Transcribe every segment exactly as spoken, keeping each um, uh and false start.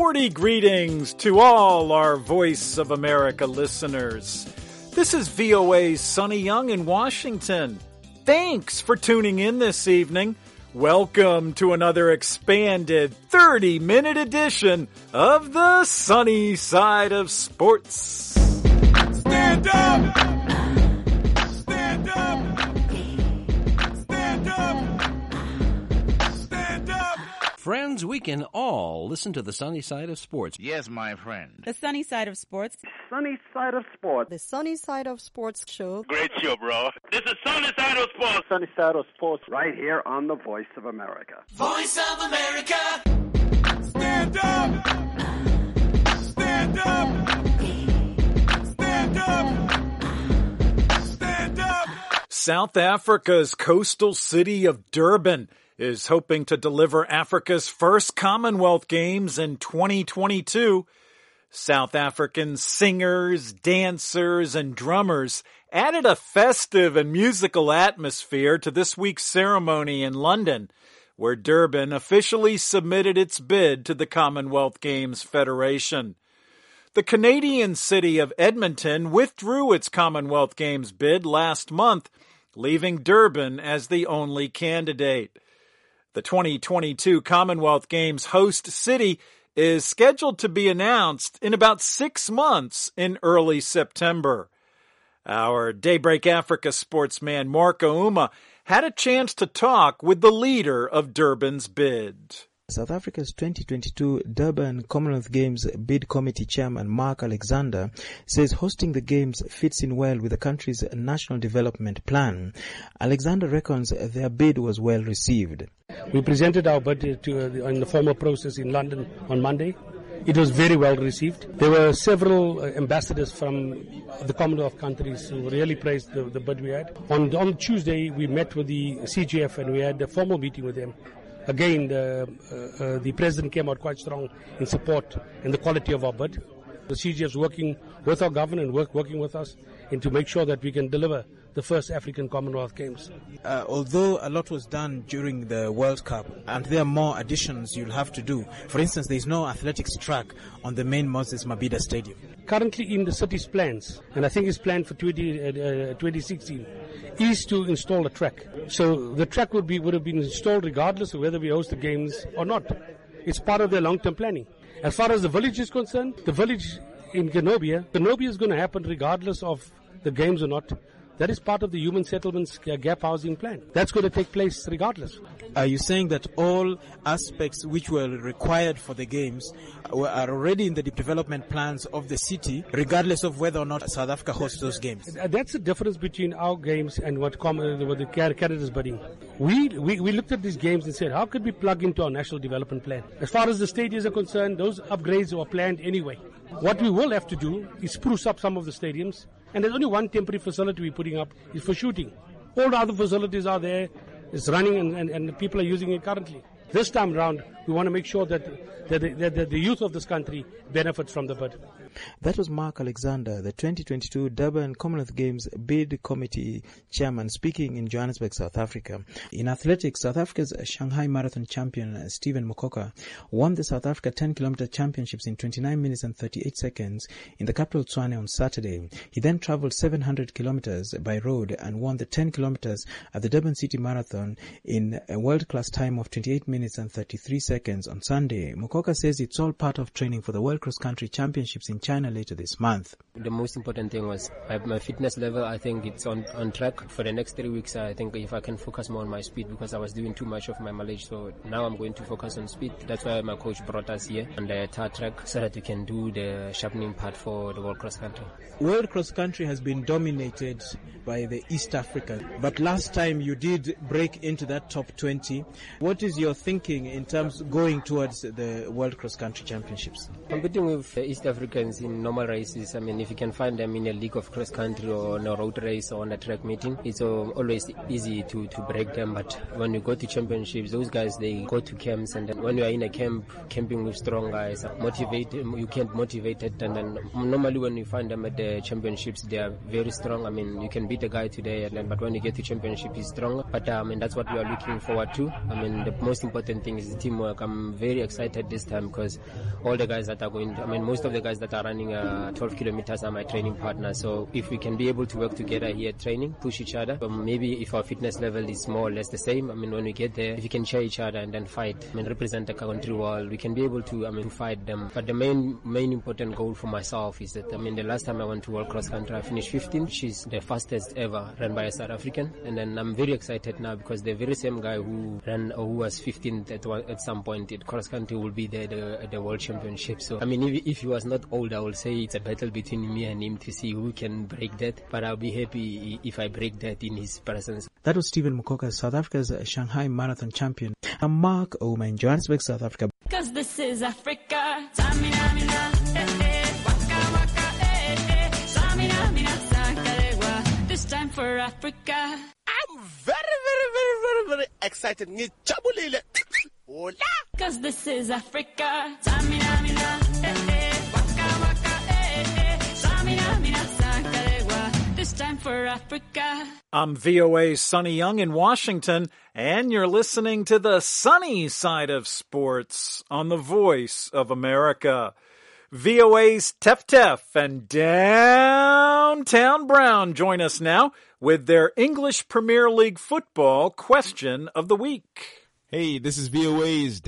Sporty greetings to all our Voice of America listeners. This is V O A's Sonny Young in Washington. Thanks for tuning in this evening. Welcome to another expanded thirty-minute edition of the Sunny Side of Sports. Stand up! Stand up! Stand up! Stand up! Friends, we can all listen to the Sunny Side of Sports. Yes, my friend. The Sunny Side of Sports. Sunny Side of Sports. The Sunny Side of Sports show. Great show, bro. This is Sunny Side of Sports. Sunny Side of Sports. Right here on the Voice of America. Voice of America! Stand up! Stand up! Stand up! Stand up! South Africa's coastal city of Durban is hoping to deliver Africa's first Commonwealth Games in twenty twenty-two. South African singers, dancers, and drummers added a festive and musical atmosphere to this week's ceremony in London, where Durban officially submitted its bid to the Commonwealth Games Federation. The Canadian city of Edmonton withdrew its Commonwealth Games bid last month, leaving Durban as the only candidate. The twenty twenty-two Commonwealth Games host city is scheduled to be announced in about six months in early September. Our Daybreak Africa sportsman Marco Uma had a chance to talk with the leader of Durban's bid. South Africa's twenty twenty-two Durban Commonwealth Games bid committee chairman Mark Alexander says hosting the games fits in well with the country's national development plan. Alexander reckons their bid was well received. We presented our bid to, uh, in the formal process in London on Monday. It was very well received. There were several uh, ambassadors from the Commonwealth countries who really praised the, the bid we had. On, on Tuesday, we met with the C G F and we had a formal meeting with them. Again, the, uh, uh, the President came out quite strong in support and the quality of our bid. The C G F is working with our government and work, working with us and to make sure that we can deliver the first African Commonwealth Games. Uh, although a lot was done during the World Cup and there are more additions you'll have to do. For instance, there is no athletics track on the main Moses Mabhida Stadium. Currently in the city's plans, and I think it's planned for twenty sixteen, is to install a track. So the track would be would have been installed regardless of whether we host the games or not. It's part of their long-term planning. As far as the village is concerned, the village in Genobia, Genobia is going to happen regardless of the games or not. That is part of the Human Settlements Gap Housing Plan. That's going to take place regardless. Are you saying that all aspects which were required for the games were, are already in the development plans of the city, regardless of whether or not South Africa hosts those games? That's the difference between our games and what, com- what the Canada's bidding. We, we we looked at these games and said, how could we plug into our national development plan? As far as the stadiums are concerned, those upgrades were planned anyway. What we will have to do is spruce up some of the stadiums. And there's only one temporary facility we're putting up, is for shooting. All the other facilities are there, it's running, and, and, and people are using it currently. This time around, we want to make sure that, that, the, that, that the youth of this country benefits from the bid. That was Mark Alexander, the twenty twenty-two Durban Commonwealth Games bid committee chairman, speaking in Johannesburg, South Africa. In athletics, South Africa's Shanghai Marathon champion Stephen Mokoka won the South Africa ten kilometer championships in twenty-nine minutes and thirty-eight seconds in the capital Tshwane on Saturday. He then travelled seven hundred kilometers by road and won the ten kilometers at the Durban City Marathon in a world-class time of twenty-eight minutes and thirty-three seconds on Sunday. Mokoka says it's all part of training for the World Cross Country Championships in China later this month. The most important thing was my, my fitness level. I think it's on, on track. For the next three weeks, I think if I can focus more on my speed, because I was doing too much of my mileage. So now I'm going to focus on speed. That's why my coach brought us here on the tar track so that we can do the sharpening part for the World Cross Country. World Cross Country has been dominated by the East Africa, but last time you did break into that top twenty. What is your thinking in terms of going towards the World Cross Country Championships? Competing with the East Africans in normal races, I mean, if you can find them in a league of cross country or on a road race or on a track meeting, it's uh, always easy to, to break them. But when you go to championships, those guys, they go to camps, and then when you are in a camp, camping with strong guys, motivate, you can't motivate it. And then normally when you find them at the championships, they are very strong. I mean, you can beat a guy today, and then, but when you get to championship, he's stronger. But um, and that's what we are looking forward to. I mean, the most important thing is the teamwork. Mark. I'm very excited this time because all the guys that are going, I mean, most of the guys that are running uh, twelve kilometers are my training partners. So if we can be able to work together here training, push each other, um, maybe if our fitness level is more or less the same, I mean, when we get there, if we can cheer each other and then fight, I mean, represent the country well, we can be able to, I mean, fight them. But the main, main important goal for myself is that, I mean, the last time I went to World Cross Country, I finished fifteenth, which is the fastest ever run by a South African. And then I'm very excited now because the very same guy who ran, or who was fifteenth at one, at some point at cross country will be there the, at the World Championship. So, I mean, if, if he was not old, I would say it's a battle between me and him to see who can break that. But I'll be happy if I break that in his presence. That was Stephen Mokoka, South Africa's Shanghai Marathon champion. I'm Mark Ouma in Johannesburg, South Africa. Cause this is Africa. Samina, mina, eh, eh. Waka, waka, eh, eh. Samina, mina, sakarewa. This time for Africa. I'm very, very, very, very, very excited. Ngijabulile. Hola. Cause this is Africa. Samina, mina, eh, eh. Waka, waka, eh, eh. Samina, mina, sakarewa. This time for Africa. I'm V O A's Sonny Young in Washington, and you're listening to the sunny side of sports on the Voice of America. V O A's Tef Tef and Downtown Brown join us now with their English Premier League football question of the week. Hey, this is V O A's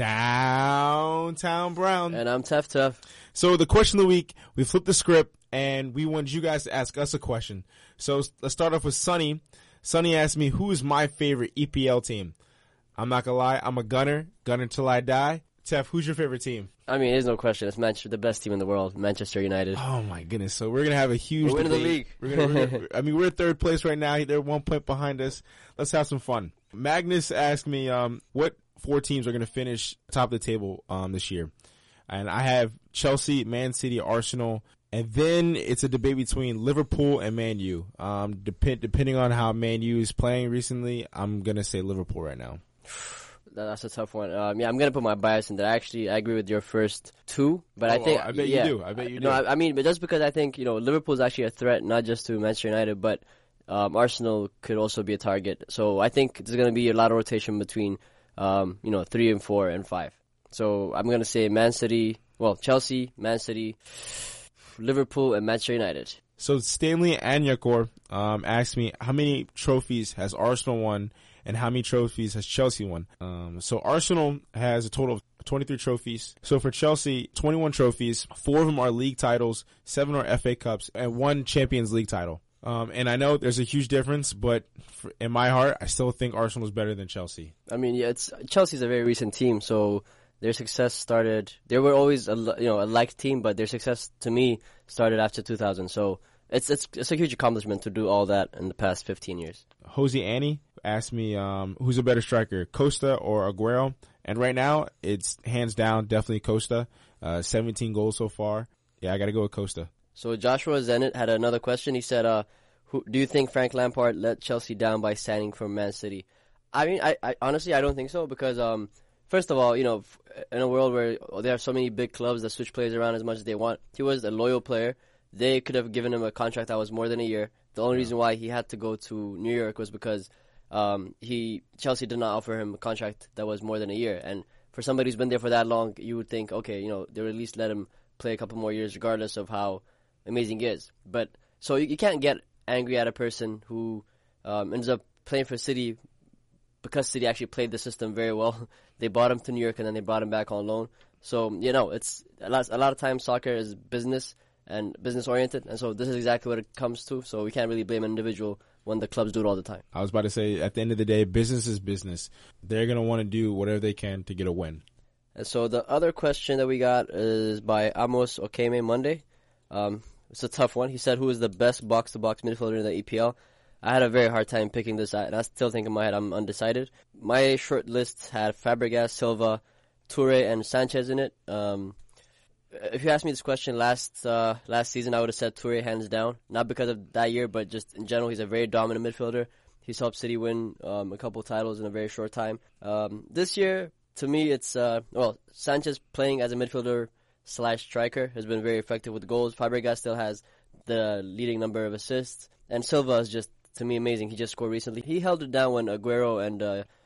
Downtown Brown. And I'm Tef Tef. So the question of the week, we flipped the script, and we wanted you guys to ask us a question. So let's start off with Sonny. Sonny asked me, who is my favorite E P L team? I'm not going to lie, I'm a gunner, gunner till I die. Tef, who's your favorite team? I mean, there's no question. It's Manchester, the best team in the world, Manchester United. Oh, my goodness. So we're going to have a huge We're winning debate. the league. We're gonna, we're gonna, I mean, we're in third place right now. They're one point behind us. Let's have some fun. Magnus asked me um, what four teams are going to finish top of the table um, this year. And I have Chelsea, Man City, Arsenal, and then it's a debate between Liverpool and Man U. Um, dep- depending on how Man U is playing recently, I'm going to say Liverpool right now. That's a tough one. Um, yeah, I'm going to put my bias in there. Actually, I agree with your first two, but oh, I think... Oh, I bet yeah, you do. I bet you do. No, I, I mean, but just because I think, you know, Liverpool's actually a threat, not just to Manchester United, but um, Arsenal could also be a target. So I think there's going to be a lot of rotation between, um, you know, three and four and five. So I'm going to say Man City, well, Chelsea, Man City, Liverpool, and Manchester United. So Stanley Anyakor um, asked me, how many trophies has Arsenal won and how many trophies has Chelsea won? Um, so Arsenal has a total of twenty-three trophies. So for Chelsea, twenty-one trophies. Four of them are league titles, seven are F A Cups, and one Champions League title. Um, and I know there's a huge difference, but for, in my heart, I still think Arsenal is better than Chelsea. I mean, yeah, it's Chelsea's a very recent team, so their success started. They were always a you know a liked team, but their success to me started after two thousand. So it's it's it's a huge accomplishment to do all that in the past fifteen years. Jose Annie asked me, um, who's a better striker, Costa or Aguero? And right now, it's hands down, definitely Costa. Uh, seventeen goals so far. Yeah, I got to go with Costa. So Joshua Zenit had another question. He said, uh, who, do you think Frank Lampard let Chelsea down by signing from Man City? I mean, I, I honestly, I don't think so because, um, first of all, you know, in a world where there are so many big clubs that switch players around as much as they want, he was a loyal player. They could have given him a contract that was more than a year. The only reason why he had to go to New York was because um, he Chelsea did not offer him a contract that was more than a year. And for somebody who's been there for that long, you would think, okay, you know, they would at least let him play a couple more years regardless of how amazing he is. But so you, you can't get angry at a person who um, ends up playing for City because City actually played the system very well. They brought him to New York and then they brought him back on loan. So, you know, it's a lot, a lot of times soccer is business and business oriented. And so this is exactly what it comes to. So we can't really blame an individual when the clubs do it all the time. I was about to say, at the end of the day, business is business. They're going to want to do whatever they can to get a win. And so the other question that we got is by Amos Okeme Monday. Um, it's a tough one. He said, who is the best box-to-box midfielder in the E P L? I had a very hard time picking this, and I still think in my head I'm undecided. My short list had Fabregas, Silva, Toure, and Sanchez in it. Um, if you asked me this question last uh, last season, I would have said Toure hands down. Not because of that year, but just in general, he's a very dominant midfielder. He's helped City win um, a couple titles in a very short time. Um, this year, to me, it's, uh, well, Sanchez playing as a midfielder slash striker has been very effective with goals. Fabregas still has the leading number of assists. And Silva is just, to me, amazing. He just scored recently. He held it down when Aguero and uh,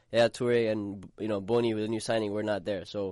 Yaya Toure and, you know, Boni with the new signing were not there. So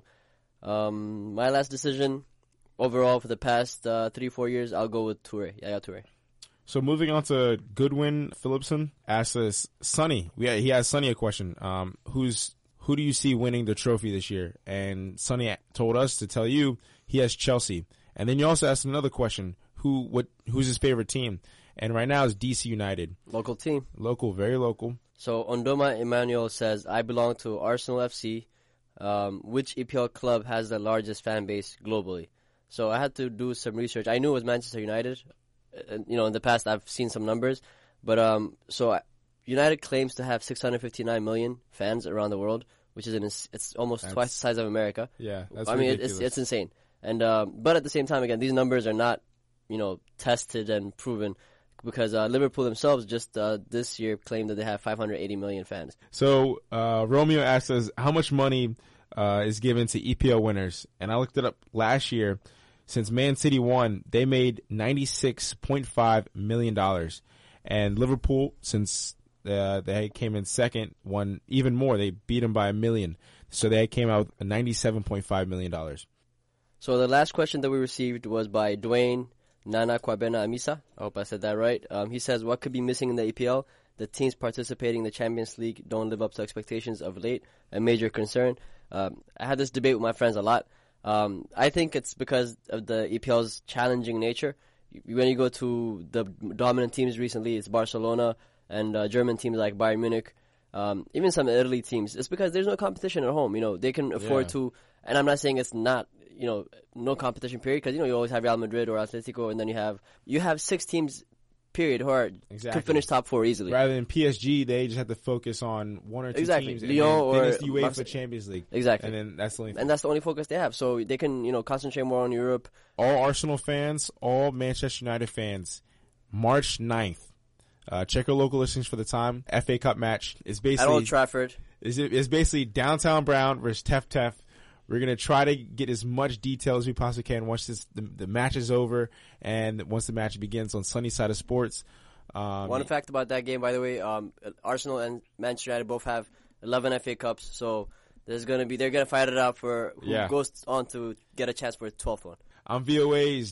um, my last decision overall for the past uh, three, four years, I'll go with Toure, Yaya Toure. So moving on to Goodwin Phillipson asks us, Sonny, we he has Sonny a question. Um, who's who do you see winning the trophy this year? And Sonny told us to tell you he has Chelsea. And then you also asked another question: who what who's his favorite team? And right now it's D C United. Local team. Local, very local. So Ondoma Emmanuel says, I belong to Arsenal F C. Um, which E P L club has the largest fan base globally? So I had to do some research. I knew it was Manchester United. You know, in the past I've seen some numbers, but um, so United claims to have six hundred fifty-nine million fans around the world, which is an, it's almost that's, twice the size of America. Yeah, that's I mean, ridiculous. it's it's insane. And um, but at the same time, again, these numbers are not, you know, tested and proven, because uh, Liverpool themselves just uh, this year claimed that they have five hundred eighty million fans. So uh, Romeo asks us how much money uh, is given to E P L winners, and I looked it up last year. Since Man City won, they made ninety-six point five million dollars. And Liverpool, since uh, they came in second, won even more. They beat them by a million. So they came out with ninety-seven point five million dollars. So the last question that we received was by Dwayne Nana Kwabena Amisa. I hope I said that right. Um, he says, what could be missing in the E P L? The teams participating in the Champions League don't live up to expectations of late. A major concern. Um, I had this debate with my friends a lot. Um, I think it's because of the E P L's challenging nature. When you go to the dominant teams recently, it's Barcelona and uh, German teams like Bayern Munich, um, even some Italy teams. It's because there's no competition at home. You know, they can afford yeah. to, and I'm not saying it's not, you know, no competition period, because, you know, you always have Real Madrid or Atletico, and then you have, you have six teams period who are exactly. could finish top four easily. Rather than P S G, they just have to focus on one or two exactly. teams. Lyon and then, or then it's the UEFA Marseille. Champions League. Exactly. And then that's the only and that's the only focus they have. So they can, you know, concentrate more on Europe. All Arsenal fans, all Manchester United fans, March ninth. Uh, check your local listings for the time. F A Cup match is basically at Old Trafford. Is it's basically Downtown Brown versus Tef Tef. We're going to try to get as much detail as we possibly can once this, the, the match is over and once the match begins on Sunny Side of Sports. Um, One fact about that game, by the way, um, Arsenal and Manchester United both have eleven F A Cups, so there's going to be, they're going to fight it out for who yeah. goes on to get a chance for a twelfth one. I'm V O A's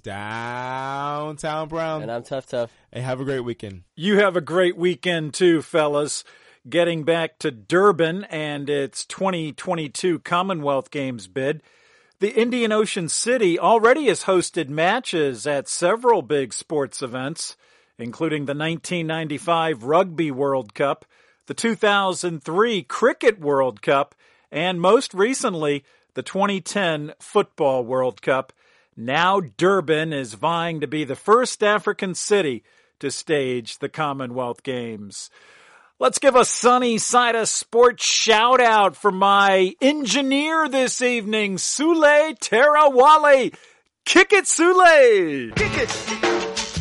Downtown Brown. And I'm Tough Tough. Hey, have a great weekend. You have a great weekend too, fellas. Getting back to Durban and its twenty twenty-two Commonwealth Games bid, the Indian Ocean City already has hosted matches at several big sports events, including the nineteen ninety-five Rugby World Cup, the two thousand three Cricket World Cup, and most recently, the twenty ten Football World Cup. Now Durban is vying to be the first African city to stage the Commonwealth Games. Let's give a Sunny Side of Sports shout out for my engineer this evening, Sule Terawale. Kick it, Sule! Kick it!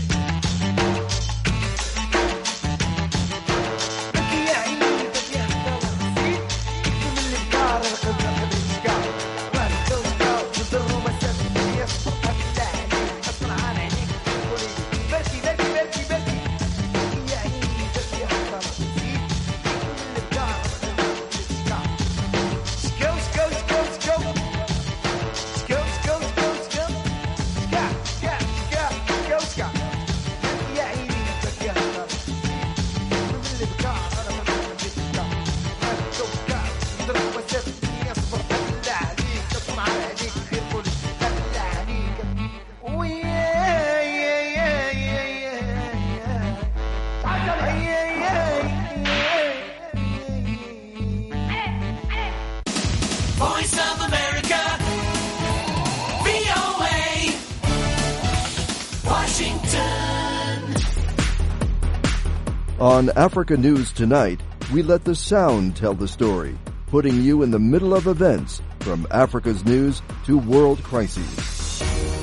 On Africa News Tonight, we let the sound tell the story, putting you in the middle of events from Africa's news to world crises.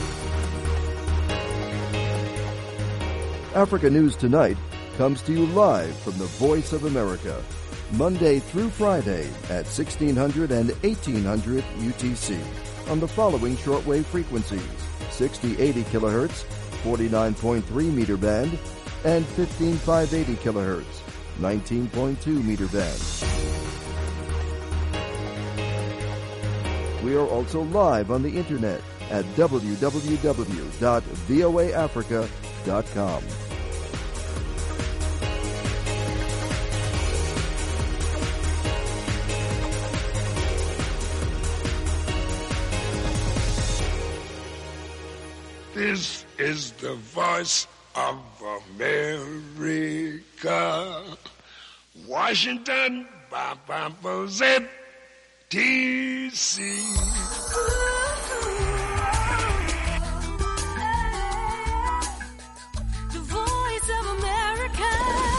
Africa News Tonight comes to you live from the Voice of America, Monday through Friday at sixteen hundred and eighteen hundred U T C on the following shortwave frequencies: sixty eighty kilohertz, forty-nine point three meter band, and fifteen five eighty kilohertz, nineteen point two meter band. We are also live on the internet at w w w dot v o a africa dot com. This is the voice of America. Washington, D C The voice of America.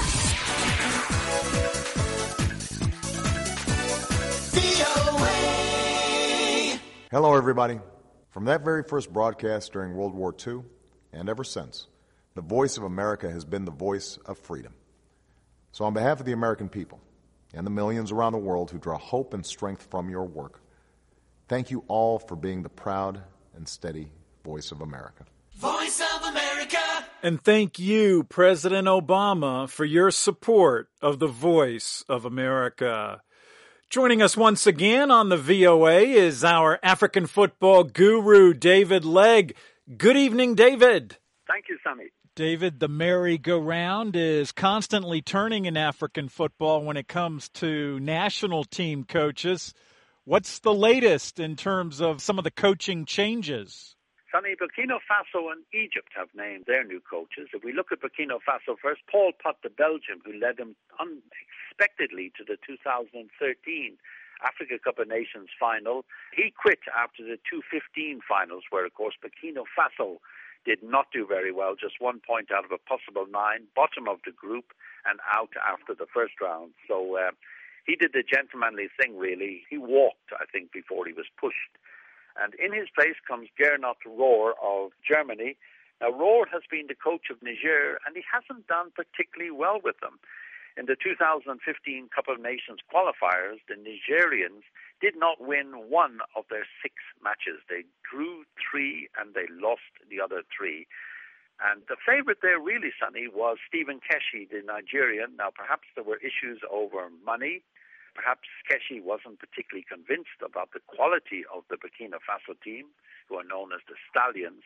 V O A. Hello, everybody. From that very first broadcast during World War Two, and ever since, the Voice of America has been the voice of freedom. So on behalf of the American people and the millions around the world who draw hope and strength from your work, thank you all for being the proud and steady voice of America. Voice of America. And thank you, President Obama, for your support of the Voice of America. Joining us once again on the V O A is our African football guru, David Legg. Good evening, David. Thank you, Sammy. David, the merry-go-round is constantly turning in African football when it comes to national team coaches. What's the latest in terms of some of the coaching changes? Sonny, Burkina Faso and Egypt have named their new coaches. If we look at Burkina Faso first, Paul Pot, the Belgian, who led them unexpectedly to the two thousand thirteen Africa Cup of Nations final, he quit after the two thousand fifteen finals, where, of course, Burkina Faso did not do very well, just one point out of a possible nine, bottom of the group, and out after the first round. So uh, he did the gentlemanly thing, really. He walked, I think, before he was pushed. And in his place comes Gernot Rohr of Germany. Now, Rohr has been the coach of Niger, and he hasn't done particularly well with them. In the two thousand fifteen Cup of Nations qualifiers, the Nigerians did not win one of their six matches. They drew three and they lost the other three. And the favorite there really, Sonny, was Stephen Keshi, the Nigerian. Now, perhaps there were issues over money. Perhaps Keshi wasn't particularly convinced about the quality of the Burkina Faso team, who are known as the Stallions.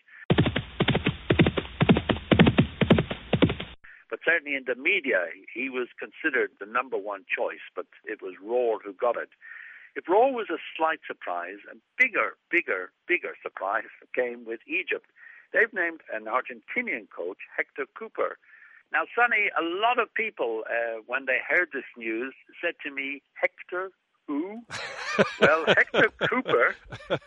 But certainly in the media, he was considered the number one choice, but it was Rohr who got it. If Rohr was a slight surprise, a bigger, bigger, bigger surprise came with Egypt. They've named an Argentinian coach, Hector Cooper. Now, Sonny, a lot of people, uh, when they heard this news, said to me, Hector who? Well, Hector Cooper,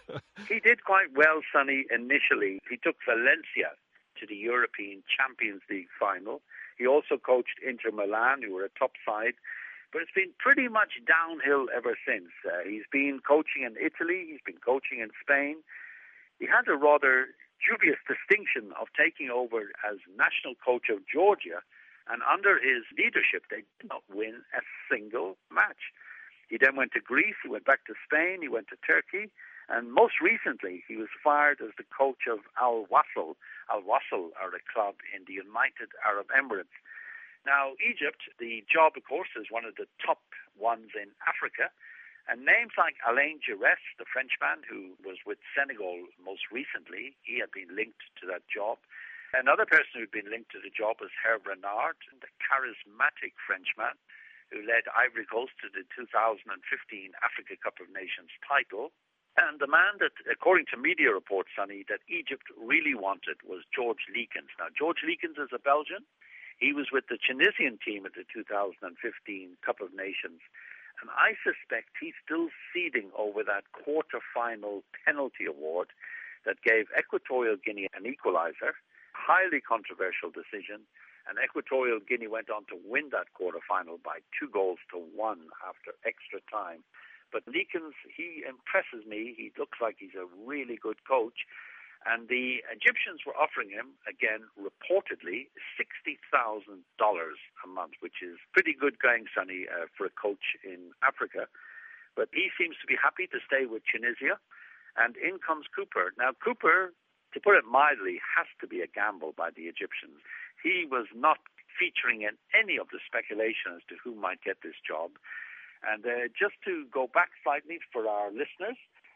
he did quite well, Sonny, initially. He took Valencia to the European Champions League final. He also coached Inter Milan, who were a top side. But it's been pretty much downhill ever since. Uh, he's been coaching in Italy. He's been coaching in Spain. He had a rather dubious distinction of taking over as national coach of Georgia. And under his leadership, they did not win a single match. He then went to Greece. He went back to Spain. He went to Turkey. And most recently, he was fired as the coach of Al Wasl. Al Wasl are a club in the United Arab Emirates. Now, Egypt, the job, of course, is one of the top ones in Africa. And names like Alain Giresse, the Frenchman who was with Senegal most recently, he had been linked to that job. Another person who had been linked to the job was Hervé Renard, the charismatic Frenchman who led Ivory Coast to the two thousand fifteen Africa Cup of Nations title. And the man that, according to media reports, Sonny, that Egypt really wanted was George Leekens. Now, George Leekens is a Belgian. He was with the Tunisian team at the two thousand fifteen Cup of Nations. And I suspect he's still seeding over that quarter-final penalty award that gave Equatorial Guinea an equalizer, highly controversial decision, and Equatorial Guinea went on to win that quarter-final by two goals to one after extra time. But Leekens, he impresses me. He looks like he's a really good coach. And the Egyptians were offering him, again, reportedly, sixty thousand dollars a month, which is pretty good going, Sonny, uh, for a coach in Africa. But he seems to be happy to stay with Tunisia. And in comes Cooper. Now, Cooper, to put it mildly, has to be a gamble by the Egyptians. He was not featuring in any of the speculation as to who might get this job. And uh, just to go back slightly for our listeners,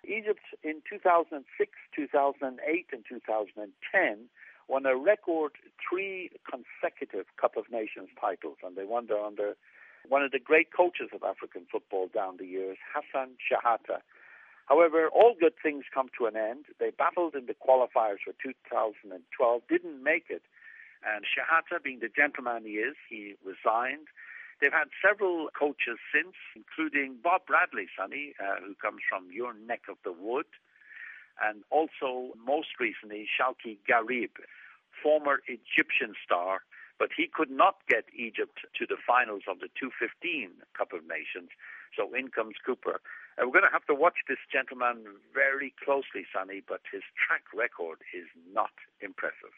Egypt in two thousand six, two thousand eight, and two thousand ten won a record three consecutive Cup of Nations titles, and they won there under one of the great coaches of African football down the years, Hassan Shahata. However, all good things come to an end. They battled in the qualifiers for two thousand twelve, didn't make it, and Shahata, being the gentleman he is, he resigned. They've had several coaches since, including Bob Bradley, Sonny, uh, who comes from your neck of the wood, and also, most recently, Shawki Garib, former Egyptian star, but he could not get Egypt to the finals of the two fifteen Cup of Nations, so in comes Cooper. And we're going to have to watch this gentleman very closely, Sonny, but his track record is not impressive.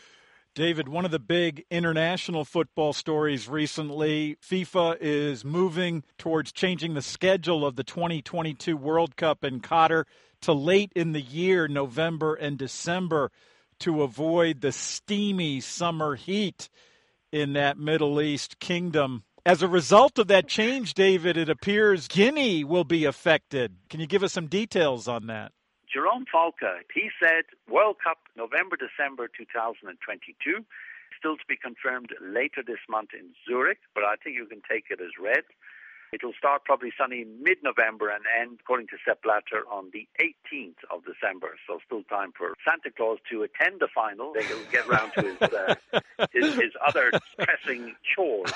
David, one of the big international football stories recently, FIFA is moving towards changing the schedule of the twenty twenty-two World Cup in Qatar to late in the year, November and December, to avoid the steamy summer heat in that Middle East kingdom. As a result of that change, David, it appears Guinea will be affected. Can you give us some details on that? Jerome Falca, he said World Cup November, December two thousand twenty-two, still to be confirmed later this month in Zurich, but I think you can take it as read. It will start probably sunny mid-November and end, according to Sepp Blatter, on the eighteenth of December. So still time for Santa Claus to attend the final. He'll get round to his, uh, his, his other pressing chores.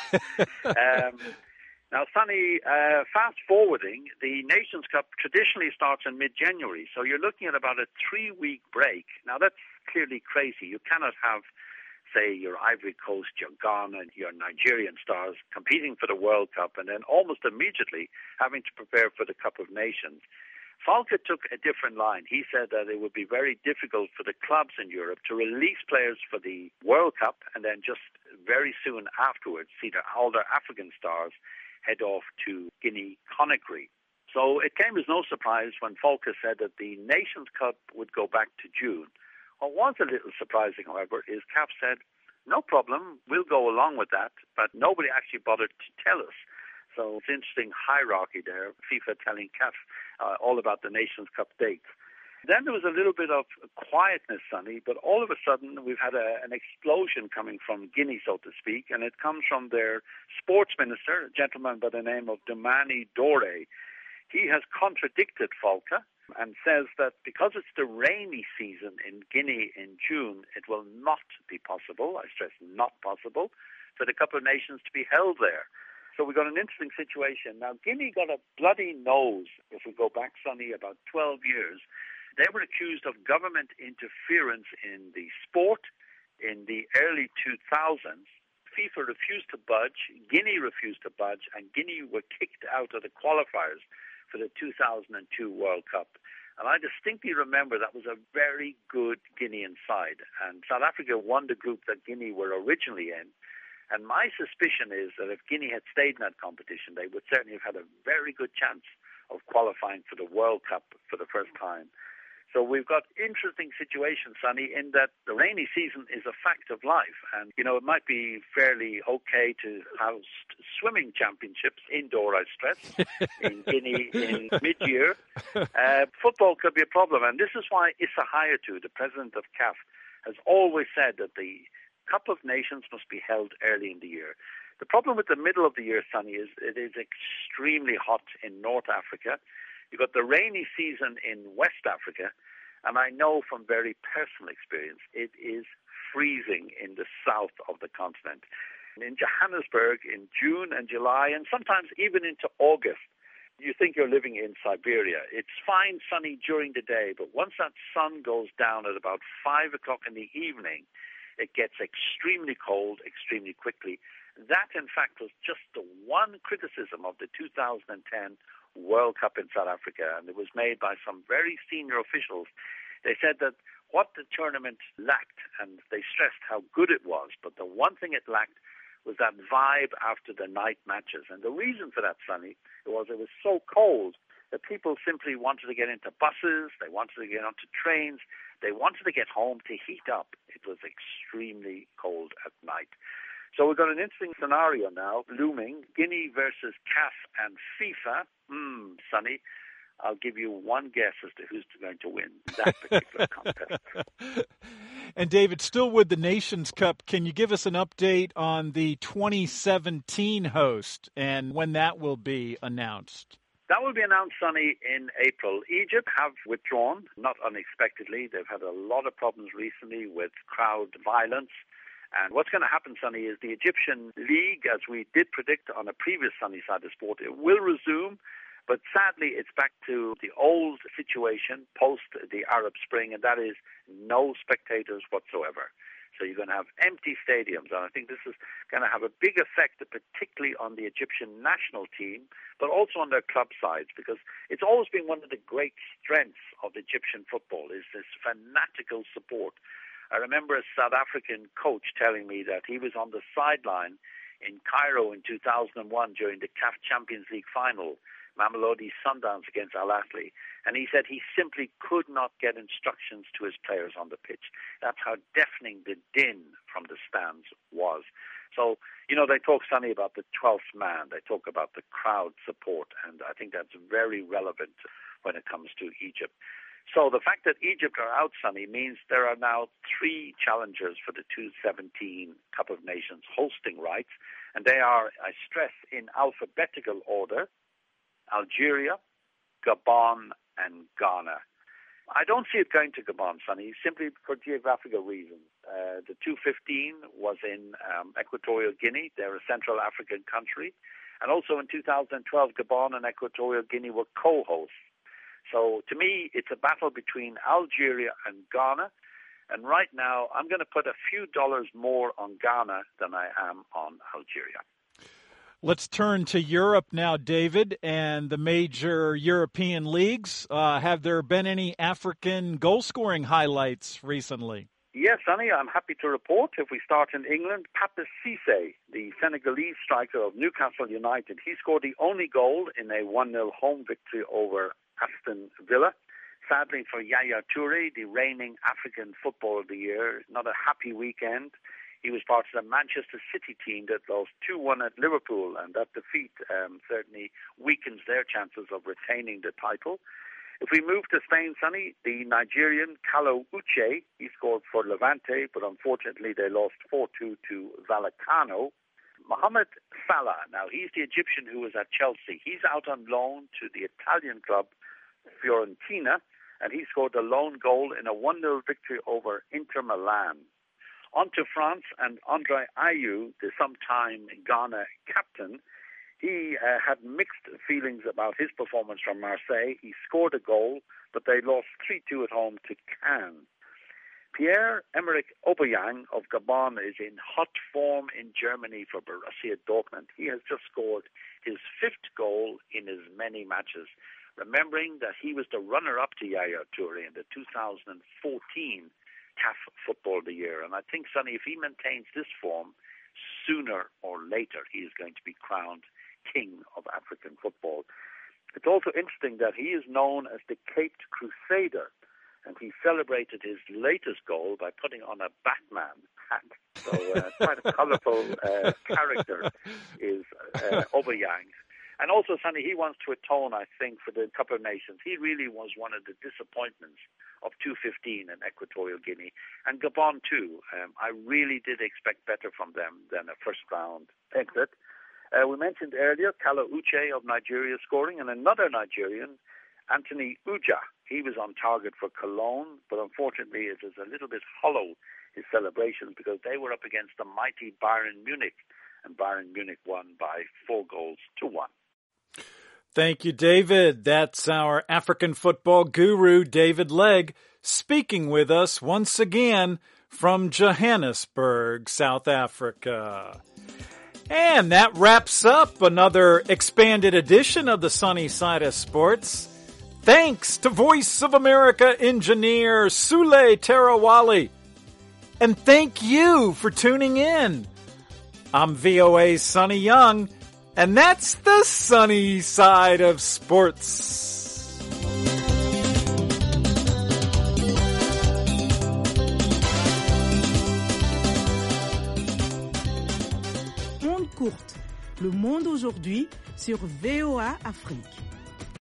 Um, now, Sonny, uh, fast forwarding, the Nations Cup traditionally starts in mid-January. So you're looking at about a three-week break. Now, that's clearly crazy. You cannot have, say, your Ivory Coast, your Ghana, your Nigerian stars competing for the World Cup and then almost immediately having to prepare for the Cup of Nations. Falca took a different line. He said that it would be very difficult for the clubs in Europe to release players for the World Cup and then just very soon afterwards see their, all their African stars head off to Guinea-Conakry. So it came as no surprise when Falca said that the Nations Cup would go back to June. What was a little surprising, however, is C A F said, no problem, we'll go along with that, but nobody actually bothered to tell us. So it's interesting hierarchy there, FIFA telling C A F uh, all about the Nations Cup dates. Then there was a little bit of quietness, Sonny, but all of a sudden we've had a, an explosion coming from Guinea, so to speak, and it comes from their sports minister, a gentleman by the name of Domani Dore. He has contradicted Falca and says that because it's the rainy season in Guinea in June, it will not be possible, I stress not possible, for the Cup of Nations to be held there. So we've got an interesting situation. Now, Guinea got a bloody nose, if we go back, Sonny, about twelve years. They were accused of government interference in the sport in the early two thousands. FIFA refused to budge, Guinea refused to budge, and Guinea were kicked out of the qualifiers for the two thousand two World Cup. And I distinctly remember that was a very good Guinean side. And South Africa won the group that Guinea were originally in. And my suspicion is that if Guinea had stayed in that competition, they would certainly have had a very good chance of qualifying for the World Cup for the first time. So we've got interesting situations, Sonny, in that the rainy season is a fact of life. And, you know, it might be fairly okay to host swimming championships, indoor, I stress, in Guinea in mid-year. Uh, football could be a problem. And this is why Issa Hayatou, the president of C A F, has always said that the Cup of Nations must be held early in the year. The problem with the middle of the year, Sonny, is it is extremely hot in North Africa. You've got the rainy season in West Africa, and I know from very personal experience, it is freezing in the south of the continent. In Johannesburg, in June and July, and sometimes even into August, you think you're living in Siberia. It's fine sunny during the day, but once that sun goes down at about five o'clock in the evening, it gets extremely cold extremely quickly. That, in fact, was just the one criticism of the two thousand ten World Cup in South Africa, and it was made by some very senior officials. They said that what the tournament lacked, and they stressed how good it was, but the one thing it lacked was that vibe after the night matches. And the reason for that, Sonny, was it was so cold that people simply wanted to get into buses, they wanted to get onto trains, they wanted to get home to heat up. It was extremely cold at night. So we've got an interesting scenario now looming, Guinea versus C A F and FIFA. Hmm, Sonny, I'll give you one guess as to who's going to win that particular contest. And David, still with the Nations Cup, can you give us an update on the twenty seventeen host and when that will be announced? That will be announced, Sonny, in April. Egypt have withdrawn, not unexpectedly. They've had a lot of problems recently with crowd violence. And what's going to happen, Sonny, is the Egyptian League, as we did predict on a previous Sunny Side of Sport, it will resume. But sadly, it's back to the old situation post the Arab Spring, and that is no spectators whatsoever. So you're going to have empty stadiums, and I think this is going to have a big effect, particularly on the Egyptian national team, but also on their club sides, because it's always been one of the great strengths of Egyptian football is this fanatical support. I remember a South African coach telling me that he was on the sideline in Cairo in two thousand one during the C A F Champions League final, Mamelodi Sundowns against Al Ahly, and he said he simply could not get instructions to his players on the pitch. That's how deafening the din from the stands was. So, you know, they talk, Sonny, about the twelfth man. They talk about the crowd support, and I think that's very relevant when it comes to Egypt. So the fact that Egypt are out, Sonny, means there are now three challengers for the two seventeen Cup of Nations hosting rights, and they are, I stress, in alphabetical order: Algeria, Gabon, and Ghana. I don't see it going to Gabon, Sonny, simply for geographical reasons. Uh, the two fifteen was in um, Equatorial Guinea. They're a Central African country. And also in two thousand twelve, Gabon and Equatorial Guinea were co-hosts. So to me, it's a battle between Algeria and Ghana. And right now, I'm going to put a few dollars more on Ghana than I am on Algeria. Let's turn to Europe now, David, and the major European leagues. Uh, have there been any African goal-scoring highlights recently? Yes, Sonny, I'm happy to report. If we start in England, Pape Cissé, the Senegalese striker of Newcastle United, he scored the only goal in a one nil home victory over Aston Villa. Sadly for Yaya Toure, the reigning African Footballer of the Year, not a happy weekend. He was part of the Manchester City team that lost two one at Liverpool, and that defeat um, certainly weakens their chances of retaining the title. If we move to Spain, Sonny, the Nigerian Kalo Uche, he scored for Levante, but unfortunately they lost four two to Vallecano. Mohamed Salah, now he's the Egyptian who was at Chelsea. He's out on loan to the Italian club Fiorentina, and he scored a lone goal in a one nil victory over Inter Milan. On to France, and Andre Ayew, the sometime Ghana captain, he uh, had mixed feelings about his performance from Marseille. He scored a goal, but they lost three two at home to Cannes. Pierre-Emerick Aubameyang of Gabon is in hot form in Germany for Borussia Dortmund. He has just scored his fifth goal in as many matches, remembering that he was the runner-up to Yaya Toure in the two thousand fourteen C A F Football of the Year. And I think, Sonny, if he maintains this form, sooner or later he is going to be crowned King of African football. It's also interesting that he is known as the Caped Crusader, and he celebrated his latest goal by putting on a Batman hat. So uh, quite a colourful uh, character is uh, Aubameyang. And also, Sonny, he wants to atone, I think, for the Cup of Nations. He really was one of the disappointments of two fifteen in Equatorial Guinea. And Gabon, too. Um, I really did expect better from them than a first-round exit. Uh, we mentioned earlier Kalo Uche of Nigeria scoring, and another Nigerian, Anthony Uja. He was on target for Cologne, but unfortunately it was a little bit hollow, his celebrations, because they were up against the mighty Bayern Munich, and Bayern Munich won by four goals to one. Thank you, David. That's our African football guru, David Legg, speaking with us once again from Johannesburg, South Africa. And that wraps up another expanded edition of the Sunny Side of Sports. Thanks to Voice of America engineer Sule Tarawali. And thank you for tuning in. I'm V O A's Sonny Young, and that's the Sunny Side of Sports. Onde courte, le monde aujourd'hui sur V O A Afrique.